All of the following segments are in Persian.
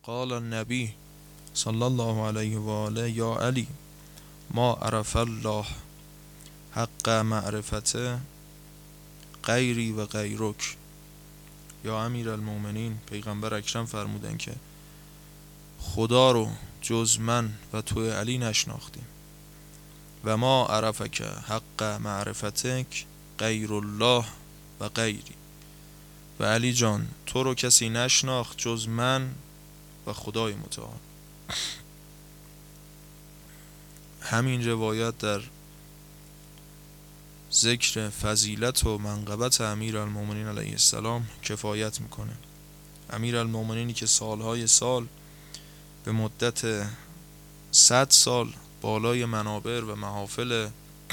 قال النبی صلی الله علیه و آله یا علی ما عرف الله حق معرفته غیری و غیرک. یا امیر المؤمنین، پیغمبر اکرم فرمودن که خدا رو جز من و تو علی نشناختیم و ما عرفک حق معرفتک غیر الله و غیری. و علی جان تو رو کسی نشناخت جز من و خدای متعال. همین روایت در ذکر فضیلت و منقبت امیر المؤمنین علیه السلام کفایت میکنه. امیر المؤمنینی که سالهای سال به مدت 100 سال بالای منابر و محافل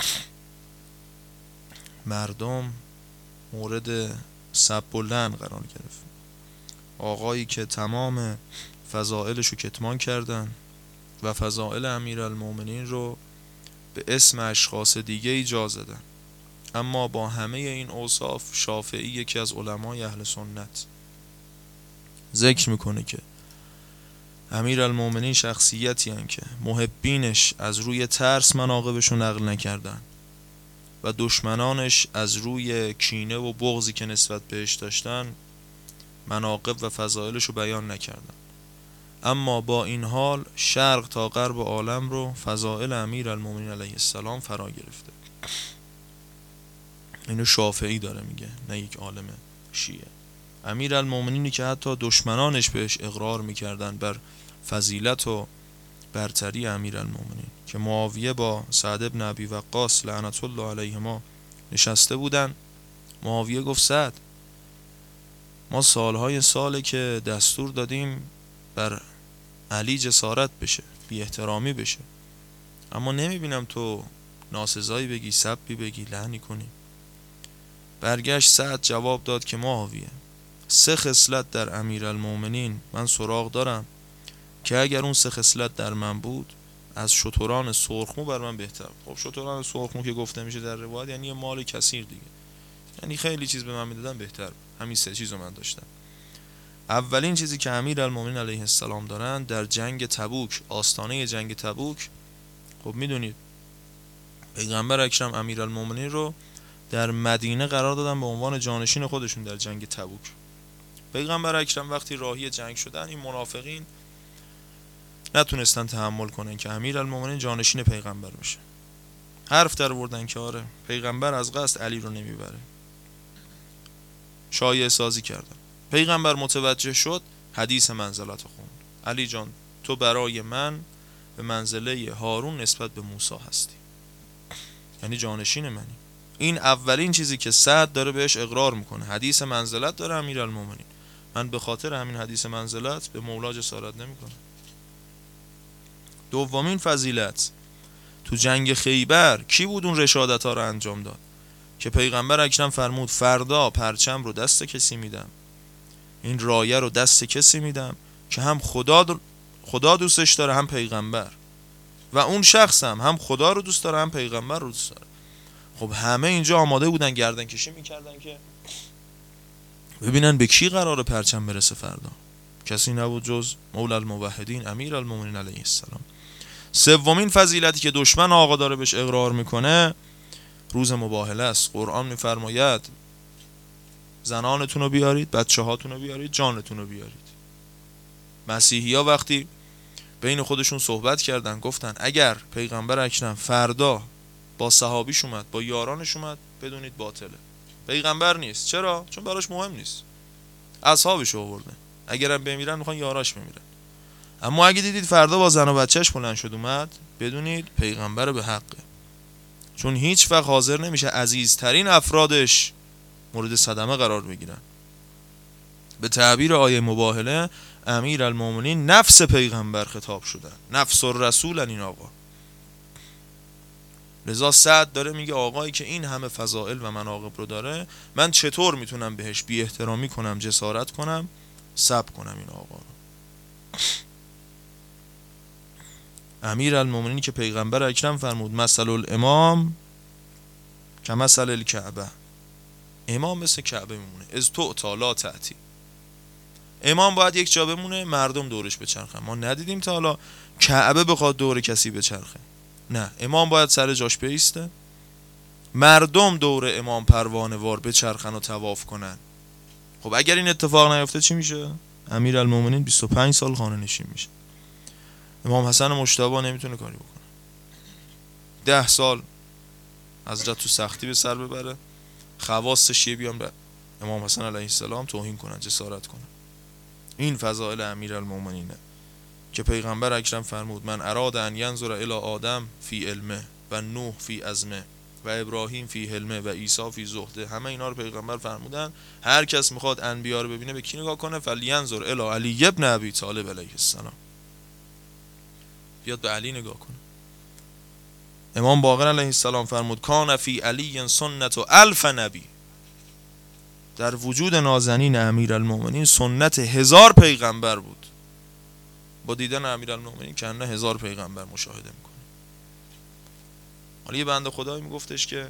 مردم مورد سب و لعن قرار گرفت. آقایی که تمام فضائلش رو کتمان کردن و فضائل امیر المؤمنین رو به اسم اشخاص دیگه ایجاد زدن. اما با همه این اوصاف شافعی، یکی از علمای اهل سنت، ذکر میکنه که امیر المؤمنین شخصیتی هن که محبینش از روی ترس مناقبش رو نقل نکردن و دشمنانش از روی کینه و بغضی که نسبت بهش داشتن مناقب و فضائلش رو بیان نکردن. اما با این حال شرق تا غرب عالم رو فضائل امیر المؤمنین علیه السلام فرا گرفته. اینو شافعی داره میگه، نه یک عالم شیعه. امیر المؤمنینی که حتی دشمنانش بهش اقرار میکردن بر فضیلت و برتری امیر المؤمنین، که معاویه با سعد بن ابی وقاص لعنت الله علیهما نشسته بودن. معاویه گفت سعد، ما سالهای ساله که دستور دادیم بر علی جسارت بشه، بی احترامی بشه، اما نمیبینم تو ناسزایی بگی، سبی بگی، لعنی کنی. برگشت سعد جواب داد که معاویه، 3 خصلت در امیر المؤمنین من سراغ دارم که اگر اون 3 خصلت در من بود از شتران سرخمو بر من بهتر. خب شتران سرخمو که گفته میشه در روایت یعنی یه مال کثیر دیگه، یعنی خیلی چیز به من میدادن بهتر. همین 3 چیزو من داشتم. اولین چیزی که امیر المؤمنین علیه السلام دارن در جنگ تبوک، آستانه جنگ تبوک، خب میدونید پیغمبر اکرم امیر المؤمنین رو در مدینه قرار دادن به عنوان جانشین خودشون در جنگ تبوک. پیغمبر اکرم وقتی راهی جنگ شدن، این منافقین نتونستن تحمل کنن که امیر المؤمنین جانشین پیغمبر بشه. حرف در آوردن که آره پیغمبر از قصد علی رو نمیبره، شایعه سازی کردن. پیغمبر متوجه شد، حدیث منزلت خوند. علی جان تو برای من به منزله هارون نسبت به موسی هستی، یعنی جانشین منی. این اولین چیزی که سعد داره بهش اقرار میکنه، حدیث منزلت داره امیر المؤمنین. من به خاطر همین حدیث منزلت به مولا جسارت نمیکنم. دومین فضیلت، تو جنگ خیبر کی بود اون رشادت ها رو انجام داد که پیغمبر اکرم فرمود فردا پرچم رو دست کسی میدم، این رایه رو دست کسی میدم که هم خدا دوستش داره هم پیغمبر، و اون شخص هم خدا رو دوست داره هم پیغمبر رو دوست داره. خب همه اینجا آماده بودن گردن کشی میکردن که ببینن به کی قراره پرچم برسه فردا. کسی نبود جز مولا الموحدین امیر المؤمنین علیه السلام. سومین فضیلتی که دشمن آقا داره بهش اقرار میکنه روز مباهله است. قرآن میفرماید زنانتون رو بیارید، بچه هاتون رو بیارید، جانتون رو بیارید. مسیحی ها وقتی بین خودشون صحبت کردن گفتن اگر پیغمبر اکرم فردا با صحابیش اومد، با یارانش اومد، بدونید باطله، پیغمبر نیست. چرا؟ چون براش مهم نیست، اصحابش آورده، اگرم بمیرن میخوان یاراش بمیرن. اما اگه دیدید فردا با زن و بچهش بلند شد اومد، بدونید پیغمبر به حقه، چون هیچ وقت حاضر نمیشه عزیزترین افرادش مورد صدمه قرار بگیرن. به تعبیر آیه مباهله امیر المؤمنین نفس پیغمبر خطاب شدن، نفس الرسول این آقا. لذا سعد داره میگه آقایی که این همه فضائل و مناقب رو داره، من چطور میتونم بهش بی احترامی کنم، جسارت کنم، سب کنم این آقا رو. امیر المؤمنین که پیغمبر اکرم فرمود مثل الامام که مثل الکعبه، امام مثل کعبه میمونه، از تعطی لا تأتی. امام باید یک جا بمونه، مردم دورش بچرخن. ما ندیدیم تا حالا کعبه بخواد دور کسی بچرخه. نه، امام باید سر جاش بیسته، مردم دور امام پروانه وار بچرخن و طواف کنن. خب اگر این اتفاق نیفته چی میشه؟ امیرالمومنین 25 سال خانه نشین میشه. امام حسن مجتبی نمیتونه کاری بکنه. 10 سال حضرت تو سختی به سر ببره، خواص شیعه بیان به امام حسن علیه السلام توهین کنن، جسارت کنن. این فضائل امیرالمومنینه که پیغمبر اکرم فرمود من اراد ان ینظر الی آدم فی علمه و نوح فی عزمه و ابراهیم فی حلمه و عیسی فی زهده. همه اینا رو پیغمبر فرمودن. هر کس میخواد انبیا رو ببینه به کی نگاه کنه؟ فلینظر الی علی ابن ابی طالب علیه السلام، بیاد به علی نگاه کنه. امام باقر علیه السلام فرمود کان فی علی سنت و الف نبی، در وجود نازنین امیرالمومنین سنت 1000 پیغمبر بود. با دیدن امیرالمومنین که 1000 پیغمبر مشاهده میکنه. حالا یه بنده خدایی میگفتش که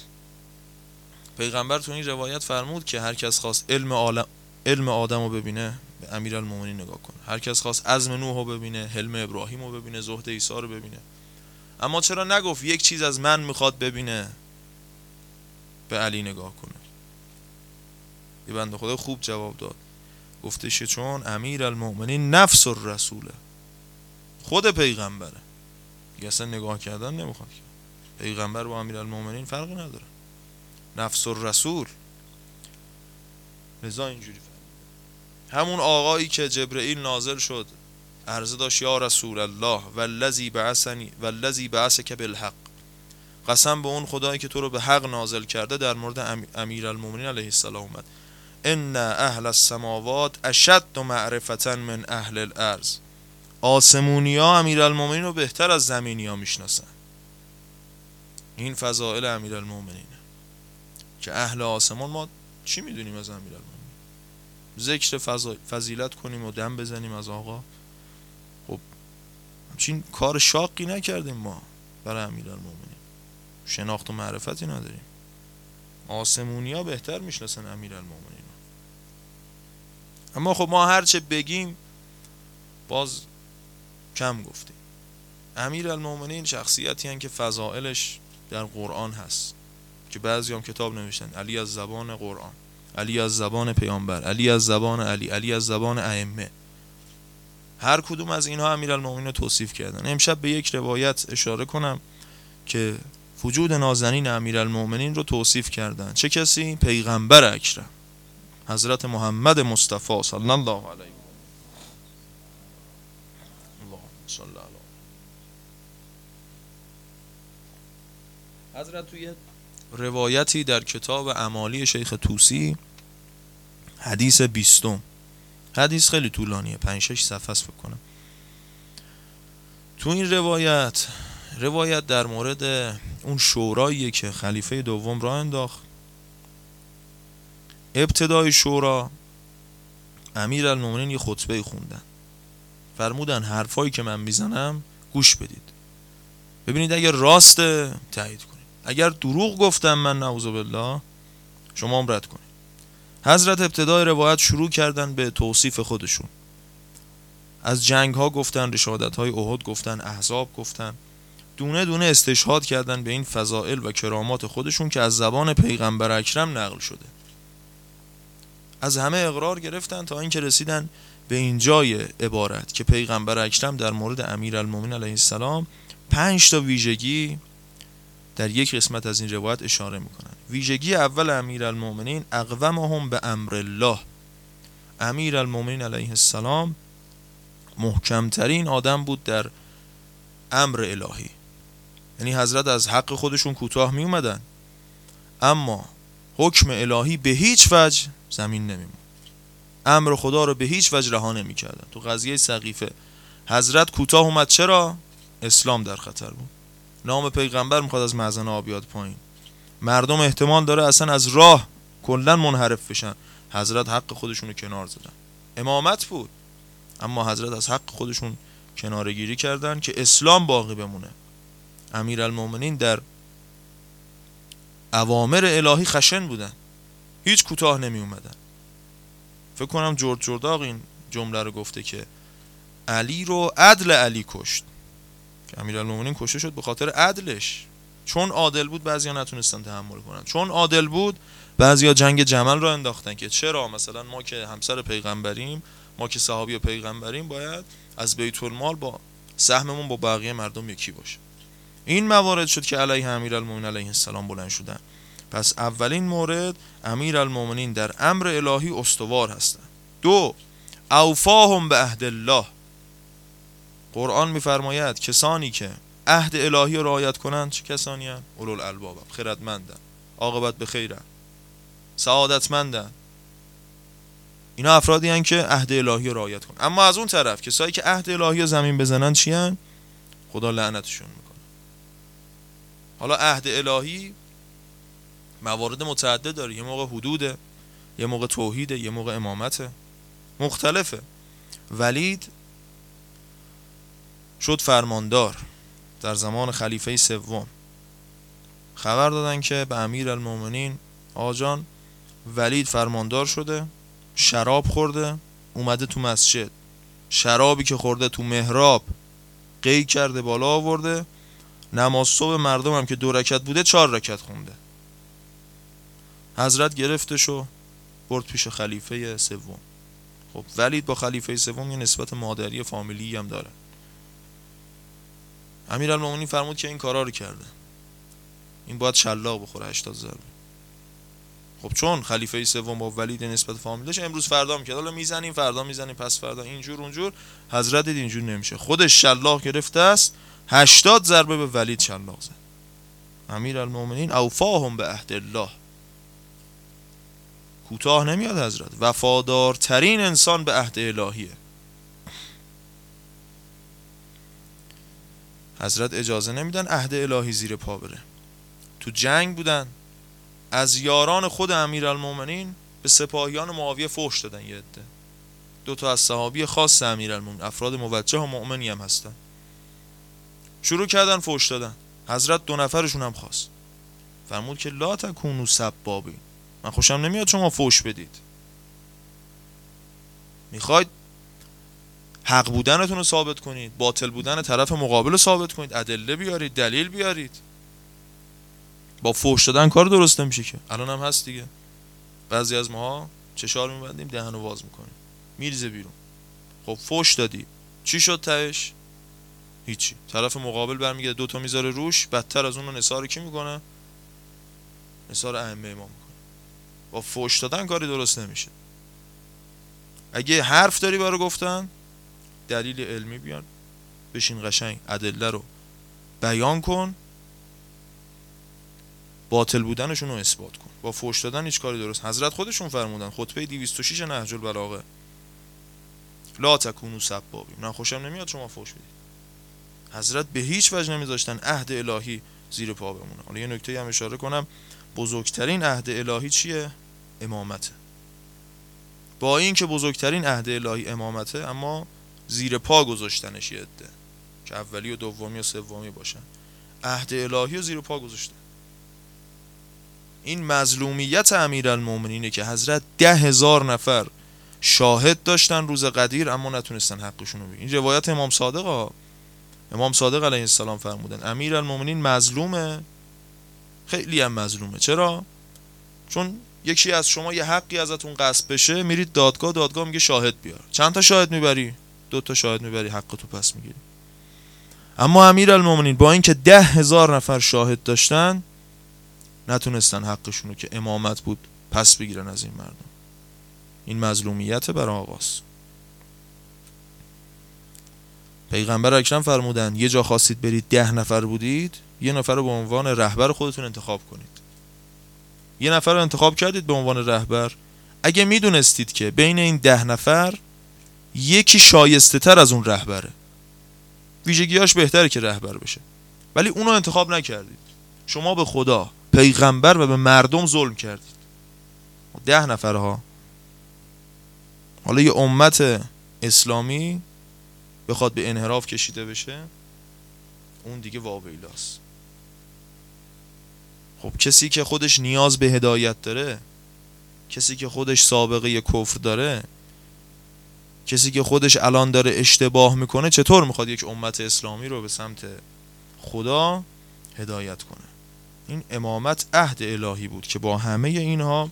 پیغمبر تو این روایت فرمود که هر کس خواست علم آدم رو ببینه به امیرالمومنین نگاه کنه، هر کس خواست عزم نوح رو ببینه، حلم ابراهیم رو ببینه، زهد عیسی رو ببینه. اما چرا نگفت یک چیز از من میخواد ببینه به علی نگاه کنه؟ یه بنده خدا خوب جواب داد، گفتش چون امیرالمومنین نفس الرسوله، خود پیغمبره، دیگه اصلا نگاه کردن نمیخواد. پیغمبر با امیرالمومنین فرقی نداره، نفس الرسول. لذا اینجوری فرمود. همون آقایی که جبرئیل نازل شد عرضه داشت یا رسول الله والذی بعثک بالحق، قسم به اون خدایی که تو رو به حق نازل کرده، در مورد امیرالمومنین علیه السلام اومد ان اهل السماوات اشد معرفة من اهل الارض، آسمونیا امیرالمومنین رو بهتر از زمینیا میشناسن. این فضائل امیرالمومنینه که اهل آسمان ما چی میدونیم از امیرالمومنین؟ ذکر فضیلت کنیم و دم بزنیم از آقا. خب همچین کار شاقی نکردیم ما برای امیرالمومنین، شناخت و معرفتی نداریم. آسمونیا بهتر میشناسن امیرالمومنین. اما خب ما هرچه بگیم باز کم گفتیم. امیرالمومنین شخصیتی هستند که فضائلش در قرآن هست که بعضی هم کتاب نوشتن علی از زبان قرآن، علی از زبان پیامبر، علی از زبان علی، علی از زبان ائمه. هر کدوم از اینها امیرالمومنین رو توصیف کردن. امشب به یک روایت اشاره کنم که وجود نازنین امیرالمومنین رو توصیف کردن. چه کسی؟ پیغمبر اکرم حضرت محمد مصطفی صلی الله علیه و آله. حضرت توی روایتی در کتاب اعمالی شیخ طوسی، حدیث 20، حدیث خیلی طولانیه، 5-6 صفحه است فکر کنم. تو این روایت در مورد اون شوراییه که خلیفه دوم راه انداخت. ابتدای شورا امیرالمومنین یه خطبه خوندن، فرمودن حرفایی که من میزنم گوش بدید، ببینید اگر راسته تایید کنید، اگر دروغ گفتم من نعوذ بالله شما هم رد کنید. حضرت ابتدای روایت شروع کردن به توصیف خودشون، از جنگ ها گفتن، رشادت های احد گفتن، احزاب گفتن، دونه دونه استشهاد کردن به این فضائل و کرامات خودشون که از زبان پیغمبر اکرم نقل شده. از همه اقرار گرفتن تا اینکه رسیدن به این جای عبارت که پیغمبر اکرم در مورد امیرالمومنین علیه السلام 5 تا ویژگی در یک قسمت از این روایت اشاره میکنن. ویژگی اول امیرالمومنین اقومهم به امر الله، امیرالمومنین علیه السلام محکمترین آدم بود در امر الهی. یعنی حضرت از حق خودشون کوتاه می اومدن اما حکم الهی به هیچ وجه زمین نمیموند، امر خدا رو به هیچ وجه رها نمی‌کردن. تو قضیه سقیفه حضرت کوتاه اومد، چرا؟ اسلام در خطر بود، نام پیغمبر میخواد از مأذن آب بیاد پایین، مردم احتمال داره اصلا از راه کلا منحرف بشن. حضرت حق خودشون رو کنار زدن. امامت بود اما حضرت از حق خودشون کناره گیری کردن که اسلام باقی بمونه. امیرالمومنین در اوامر الهی خشن بودن، هیچ کوتاه نمی اومدن. فکر کنم جورج جرداق این جمله رو گفته که علی رو عدل علی کشت، که امیرالمومنین کشته شد به خاطر عدلش. چون عادل بود بعضیا نتونستن تحمل کنن، چون عادل بود بعضیا جنگ جمل رو انداختن که چرا مثلا ما که همسر پیغمبریم، ما که صحابی پیغمبریم، باید از بیت المال با سهممون با بقیه مردم یکی باشه. این موارد شد که علیه امیرالمومنین علیه السلام بلند شدن. پس اولین مورد، امیرالمومنین در امر الهی استوار هستند. دو، اوفاهم به عهد الله. قرآن میفرماید کسانی که عهد الهی رو رعایت کنند چه کسانی هستند؟ اولوالالباب، خردمندند، عاقبت به خیرند، سعادتمندند. اینا افرادی هستند که عهد الهی رو رعایت کنند. اما از اون طرف کسایی که عهد الهی رو زمین بزنن چی هستند؟ خدا لعنتشون میکنه. حالا عهد الهی موارد متعدد داره، یه موقع حدوده، یه موقع توحیده، یه موقع امامته، مختلفه. ولید شد فرماندار در زمان خلیفه سوم. خبر دادن که به امیرالمومنین آجان ولید فرماندار شده، شراب خورده، اومده تو مسجد، شرابی که خورده تو محراب قی کرده بالا آورده، نماز صبح مردم هم که 2 رکعت بوده 4 رکعت خونده. حضرت گرفتش و برد پیش خلیفه سوم. خب ولید با خلیفه سوم یه نسبت مادری فامیلی هم داره. امیرالمومنین فرمود که این کارا رو کرده، این باید شلاق بخوره 80 ضربه. خب چون خلیفه سوم با ولید نسبت فامیلیش، امروز فردا میکرد، حالا میزنیم فردا میزنیم پس فردا اینجور اونجور. حضرت دید اینجور نمیشه، خودش شلاق گرفته است 80 ضربه به ولید شلاق زد. امیرالمومنین اوفاهم به عهد الله، کوتاه نمیاد حضرت، وفادارترین انسان به عهد الهیه. حضرت اجازه نمیدن عهد الهی زیر پا بره. تو جنگ بودن، از یاران خود امیرالمومنین به سپاهیان معاویه فحش دادن. یه عده، 2 تا از صحابی خاص امیرالمومنین، افراد موجه و مؤمنی هم هستن، شروع کردن فحش دادن. حضرت 2 نفرشون هم خواست، فرمود که لا تکونوا سبابین، من خوشم نمیاد شما فحش بدید. میخواید حق بودنتون رو ثابت کنید، باطل بودن طرف مقابل رو ثابت کنید، ادله بیارید، دلیل بیارید. با فحش دادن کار درست نمیشه که. الان هم هست دیگه، بعضی از ماها چشار میبندیم دهنو باز میکنیم میریزه بیرون. خب فحش دادی، چی شد تهش؟ هیچی. طرف مقابل برمیگرده 2 تا میذاره روش، بدتر از اون رو نثار کی میکنه؟ نثار ائمه امام میکنه. با فحش دادن کاری درست نمیشه. اگه حرف داری برای گفتن، دلیل علمی بیار، بشین قشنگ ادله رو بیان کن، باطل بودنشون رو اثبات کن. با فحش دادن هیچ کاری درست. حضرت خودشون فرمودن، خطبه 206 نهج البلاغه، لا تکونوا سبابین، من خوشم نمیاد شما فحش بدید. حضرت به هیچ وجه نمیذاشتن عهد الهی زیر پا بمونه. حالا یه نکته هم اشاره کنم، بزرگترین عهد الهی چیه؟ امامته. با این که بزرگترین عهد الهی امامته، اما زیر پا گذاشتنش یه عده که اولی و دومی و سومی باشن، عهد الهی رو زیر پا گذاشتن. این مظلومیت امیرالمومنینه که حضرت 10,000 نفر شاهد داشتن روز قدیر اما نتونستن حقشون رو بگیرن. این روایت امام صادق امام صادق علیه السلام فرمودن امیرالمومنین مظلومه، خیلی هم مظلومه. چرا؟ چون یکی از شما یه حقی ازتون غصب بشه، میرید دادگاه، دادگاه میگه شاهد بیار. چند تا شاهد میبری؟ 2 تا شاهد میبری، حق تو پس میگیری. اما امیرالمومنین با اینکه 10,000 نفر شاهد داشتن، نتونستن حقشون رو که امامت بود پس بگیرن از این مردم. این مظلومیت برای آقاست. پیغمبر اکرم فرمودن یه جا خواستید برید 10 نفر بودید، 1 نفر رو به عنوان رهبر خودتون انتخاب کنید. 1 نفر رو انتخاب کردید به عنوان رهبر، اگه میدونستید که بین این 10 نفر یکی شایسته تر از اون رهبره، ویژگیاش بهتره که رهبر بشه، ولی اونو انتخاب نکردید، شما به خدا، پیغمبر و به مردم ظلم کردید. 10 نفرها. حالا یه امت اسلامی بخواد به انحراف کشیده بشه، اون دیگه واویلاست. خب کسی که خودش نیاز به هدایت داره، کسی که خودش سابقه کفر داره، کسی که خودش الان داره اشتباه میکنه، چطور میخواد یک امت اسلامی رو به سمت خدا هدایت کنه؟ این امامت عهد الهی بود که با همه اینها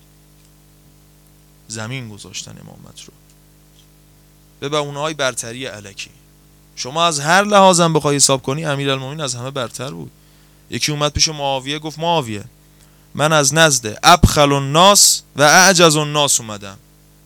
زمین گذاشتن امامت رو به بهونه‌های برتری الکی. شما از هر لحاظم بخوای حساب کنی امیرالمومنین از همه برتر بود. یکی اومد پیش معاویه گفت معاویه من از نزد ابخل الناس و اعجز الناس اومدم.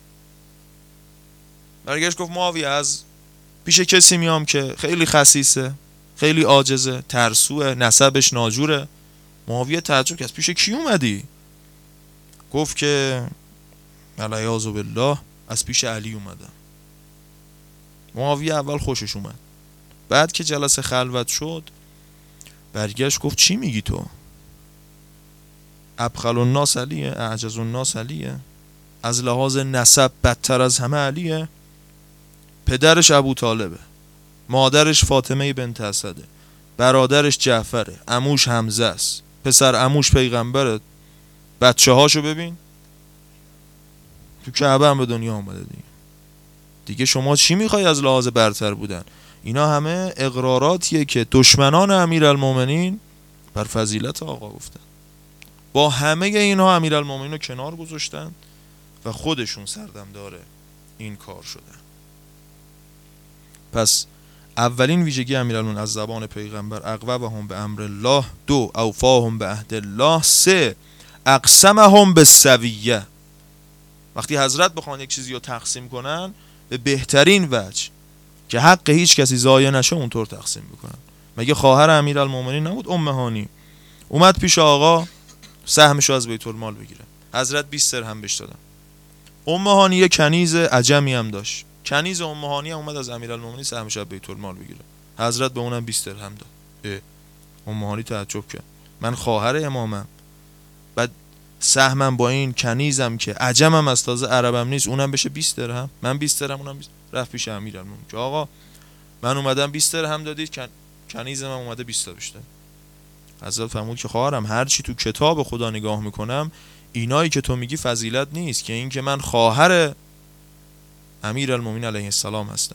برگشت گفت معاویه از پیش کسی میام که خیلی خسیسه، خیلی عاجزه، ترسوه، نسبش ناجوره. معاویه تعجب کرد پیش کی اومدی؟ گفت که العیاذ بالله از پیش علی اومدم. معاویه اول خوشش اومد، بعد که جلسه خلوت شد برگشت گفت چی میگی تو؟ ابخل الناس علیه، اعجز الناس علیه، از لحاظ نسب بدتر از همه علیه. پدرش ابو طالبه، مادرش فاطمه بنت اسده، برادرش جعفره، عموش حمزه است، پسر عموش پیغمبره، بچه هاشو ببین تو کعبه هم به دنیا آمده دیگه شما چی میخوای از لحاظ برتر بودن؟ اینا همه اقراراتیه که دشمنان امیرالمومنین بر فضیلت آقا گفتن. با همه اینها امیرالمومنین رو کنار گذاشتن و خودشون سردمدار این کار شدن. پس اولین ویژگی امیرالمومنین از زبان پیغمبر اقوبهم به امر الله، 2 اوفاهم به عهد الله، 3 اقسمهم بالسویه. وقتی حضرت بخوان یک چیزی رو تقسیم کنن به بهترین وجه که حق هیچ کسی ضایع نشه اونطور تقسیم میکنن. مگه خواهر امیرالمومنین نبود ام هانی؟ اومد پیش آقا سهمشو از بیت المال بگیره، حضرت 20 درهم بهش دادن. ام هانی یه کنیز عجمی هم داشت، کنیز ام هانی هم اومد از امیرالمومنین سهمشو از بیت المال بگیره، حضرت به اونم 20 درهم داد. ام هانی تعجب کرد، من خواهر امامم، بعد سهمم با این کنیزم که عجمم از تازه عربم نیست اونم بشه 20 درهم، من 20 درهم اونم 20. رفت پیش امیرالمومنین که آقا من اومدم 20 درهم دادید، کنیزم هم اومده 20 تا بیشتر. حضرت فرمود که خواهرم هر چی تو کتاب خدا نگاه میکنم اینایی که تو میگی فضیلت نیست، که این که من خواهر امیرالمومنین علیه السلام هستم.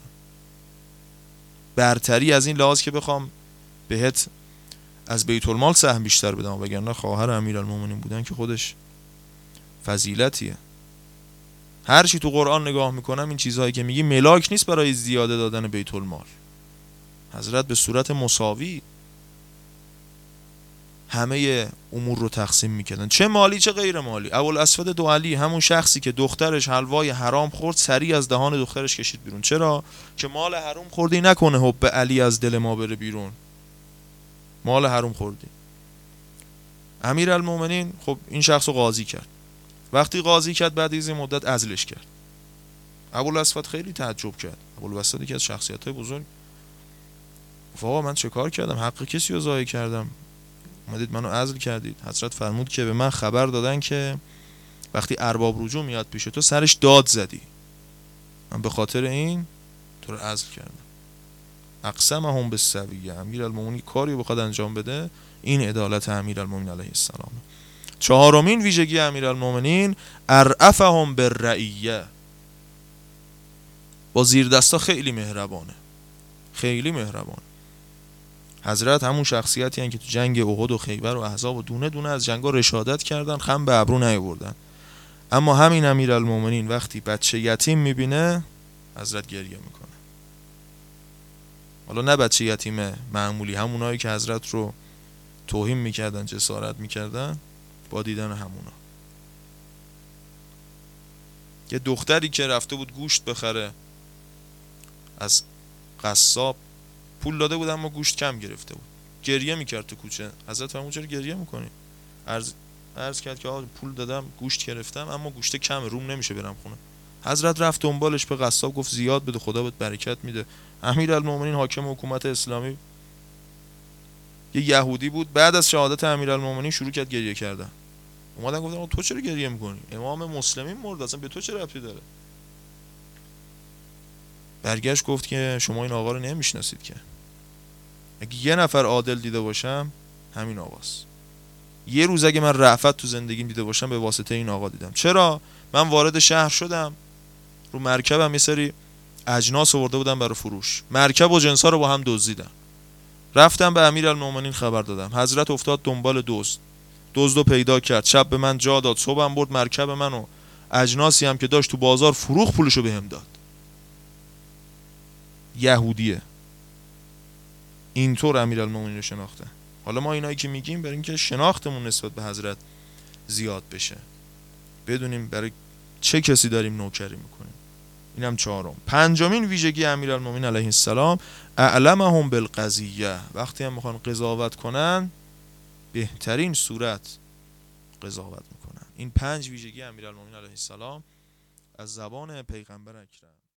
برتری از این لحاظ که بخوام بهت از بیت المال سهم بیشتر بدم، وگرنه خواهر امیرالمومنین بودن که خودش فضیلتیه. هر چی تو قرآن نگاه میکنم این چیزهایی که میگی ملاک نیست برای زیاده دادن بیت المال. حضرت به صورت مساوی همه امور رو تقسیم میکردن، چه مالی چه غیر مالی. ابوالاسود دوعلی همون شخصی که دخترش حلوای حرام خورد سریع از دهان دخترش کشید بیرون. چرا؟ که مال حرام خوردی نکنه حب علی از دل ما بره بیرون. مال حرام خوردی. امیرالمومنین خب این شخص رو قاضی کرد. وقتی قاضی کرد بعد از این مدت عزلش کرد. ابوالاسود خیلی تعجب کرد. ابوالاسود که از شخصیت‌های بزرگ، آقا من چه کار کردم؟ حق کسی رو ضایع کردم؟ اومدید منو عزل کردید. حضرت فرمود که به من خبر دادن که وقتی ارباب رجوع میاد پیش تو سرش داد زدی، من به خاطر این تو رو عزل کردم. اقسمهم بالسویه. امیرالمومنین کاری بخواد انجام بده این عدالت امیرالمومنین علیه السلام. چهارمین ویژگی امیرالمومنین ارأفهم بالرعیه. با زیر دستا خیلی مهربانه، خیلی مهربان. حضرت همون شخصیتی هستن که تو جنگ احد و خیبر و احزاب و دونه دونه از جنگا رشادت کردن، خم به ابرو نیاوردن. اما همین امیرالمومنین وقتی بچه یتیم میبینه حضرت گریه میکنه. حالا نه بچه یتیم معمولی، همونایی که حضرت رو توهین میکردن، جسارت میکردن، با دیدن همونا. یه دختری که رفته بود گوشت بخره از قصاب، پول داده بود اما گوشت کم گرفته بود، گریه میکرد تو کوچه. حضرت فرمود چرا گریه میکنی؟ عرض کرد که آقا پول دادم گوشت گرفتم اما گوشت کمه، روم نمیشه برم خونه. حضرت رفت دنبالش به قصاب گفت زیاد بده خدا بهت برکت میده. امیرالمومنین حاکم حکومت اسلامی یه یهودی بود، بعد از شهادت امیرالمومنین شروع کرد گریه کردن. اومدن گفتن تو چرا گریه میکنی؟ امام مسلمین مرد، اصلا به تو چه ربطی داره؟ برگشت گفت که شما این آقا رو نمیشناسید که، اگه یه نفر عادل دیده باشم همین آقاست. یه روز اگه من رأفت تو زندگیم دیده باشم به واسطه این آقا دیدم. چرا؟ من وارد شهر شدم، رو مرکبم یه سری اجناس آورده بودم برای فروش، مرکب و جنسا رو با هم دزدیدم. رفتم به امیرالمومنین خبر دادم، حضرت افتاد دنبال دزدو پیدا کرد، شب به من جا داد، صبحم برد مرکب منو اجناسی هم که داشت تو بازار فروخ، پولشو بهم داد. یهودیه. اینطور امیرالمومنین رو شناخته. حالا ما اینایی که میگیم برای اینکه شناختمون نسبت به حضرت زیاد بشه، بدونیم برای چه کسی داریم نوکری میکنیم. اینم چهارم. پنجمین ویژگی امیرالمومنین علیه السلام، اعلمهم بالقضیه. وقتی هم میخوان قضاوت کنن بهترین صورت قضاوت میکنن. این 5 ویژگی امیرالمومنین علیه السلام از زبان پیغمبر اکرم.